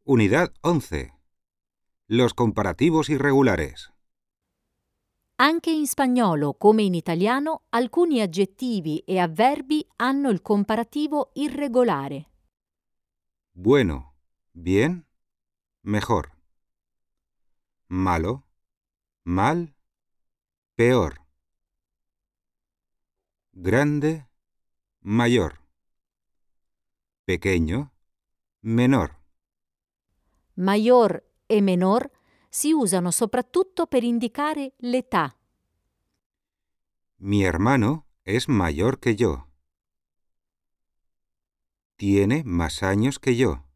Unidad 11. Los comparativos irregulares. Anche in spagnolo, come in italiano, alcuni aggettivi e avverbi hanno il comparativo irregolare. Bueno, bien, mejor. Malo, mal, peor. Grande, mayor. Pequeño, menor. Mayor e menor si usano soprattutto per indicare l'età. Mi hermano es mayor que yo. Tiene más años que yo.